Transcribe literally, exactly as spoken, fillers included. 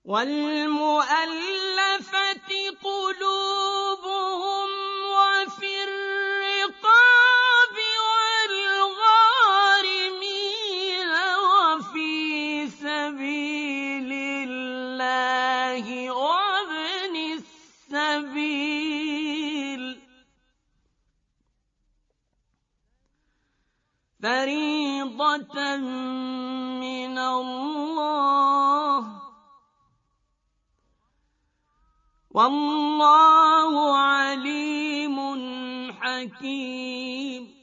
وَالْمُؤَلَّفَةِ قُلُوبُهُمْ وَفِي الرِّقَابِ وَالْغَارِمِينَ وَفِي سَبِيلِ اللَّهِ وَابْنِ السَّبِيلِ فَرِيضَةً مِّنَ اللَّهِ ۗ وَاللَّهُ عَلِيمٌ حَكِيمٌ.